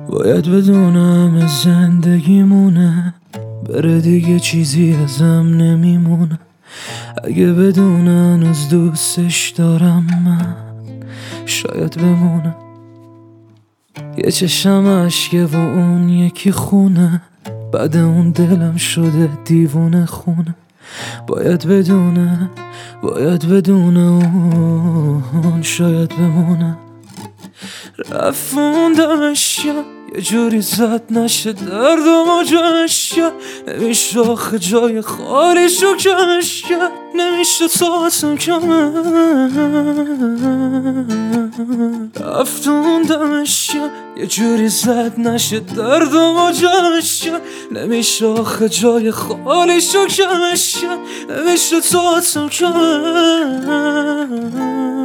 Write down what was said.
باید بدونم از زندگیمونه، بره دیگه چیزی ازم نمیمونه. اگه بدونن از دوستش دارم من، شاید بمونه. یه چشم اشکه و اون یکی خونه، بعد اون دلم شده دیوونه خونه. باید بدونه اون شاید بمونه. رفوندمش یه جوری زد نشه دردم و جمعش کرد. نمیشه آخه جای خالیشو کمش کرد. نمیشه ساعتم کمه. رفوندمش یه جوری زد نشه دردم و جمعش کرد. نمیشه آخه جای خالیشو کمش کرد. نمیشه ساعتم کمه.